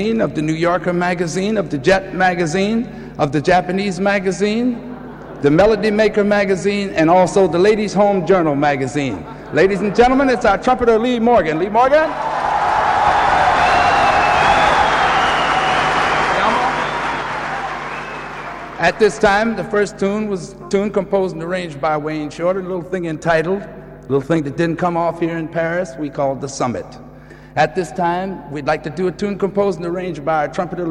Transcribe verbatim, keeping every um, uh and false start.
of the New Yorker magazine, of the Jet magazine, of the Japanese magazine, the Melody Maker magazine, and also the Ladies' Home Journal magazine. Ladies and gentlemen, it's our trumpeter Lee Morgan. Lee Morgan? At this time, the first tune was a tune composed and arranged by Wayne Shorter, a little thing entitled, a little thing that didn't come off here in Paris, we called The Summit. At this time, we'd like to do a tune composed and arranged by our trumpeter